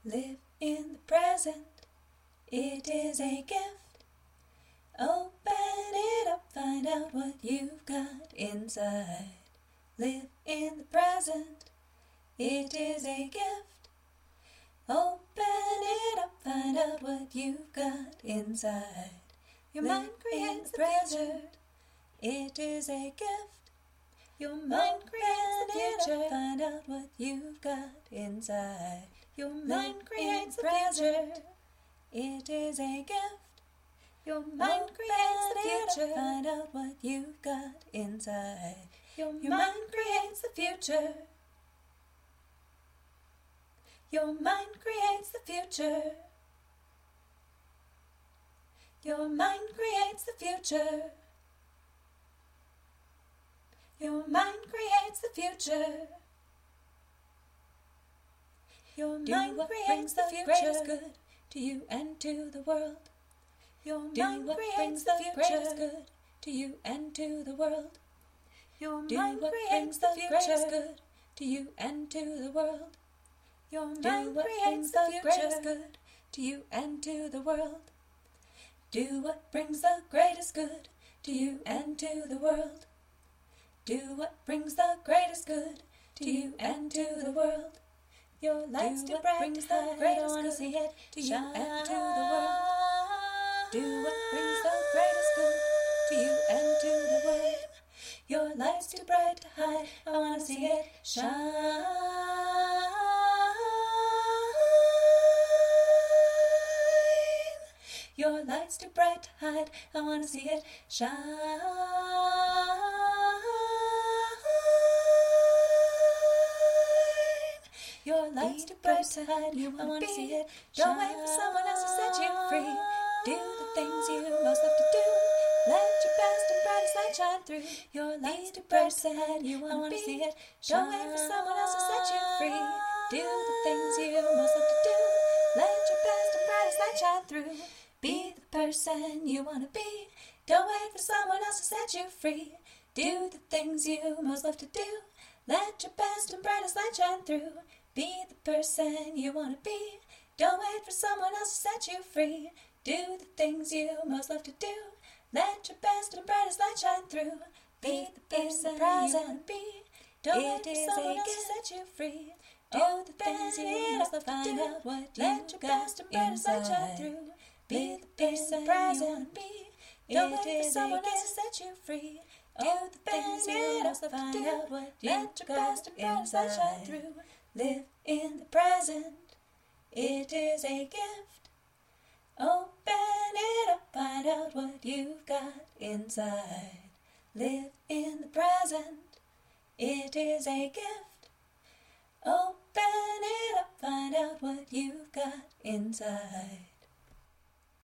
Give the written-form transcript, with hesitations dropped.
Live in the present, it is a gift. Open it up, find out what you've got inside. Live in the present, it is a gift. Open it up, find out what you've got inside. Your mind creates the future, it is a gift. Your mind creates the future, find out what you've got inside. Your mind creates the future, it is a gift. Your mind creates the future, find out what you've got inside. Your mind creates the future. Your mind creates the future. Your mind creates the future. Your mind creates the future. Your mind creates the future good to you and to the world. Your mind creates the future good to you and to the world. Your mind creates the future good to you and to the world. Your mind creates the future good to you and to the world. Do what brings the greatest good to you and to the world. Do what brings the greatest good to you and to the world. Your light's too bright, brings the greatest good see it to you and to the world. Do what brings the greatest good to you and to the world. Your light's too bright to hide, I wanna see it shine. Your light's too bright to hide, I wanna see it shine. Your light's too bright to hide, I wanna see it shine. Don't wait for someone else to set you free. Do the things you most love to do. Let your best and brightest light shine through. Your light's too bright to hide, I wanna see it shine. Don't wait for someone else to set you free. Do the things you most love to do. Let your best and brightest light shine through. Be the person you want to be. Don't wait for someone else to set you free. Do the things you most love to do. Let your best and brightest light shine through. Be the person you want to be. Don't wait for someone else to set you free. Do the things you most love to do. Let your best and brightest light shine through. Be the person you want to be. Don't wait for someone else to set you free. Do the things you most love to do. Let your best and brightest light shine through. Be the person you want to be. Don't wait for someone else to set you free. Do the things you most love to do. Let your best and brightest light shine through. Live in the present, it is a gift. Open it up, find out what you've got inside. Live in the present, it is a gift. Open it up, find out what you've got inside.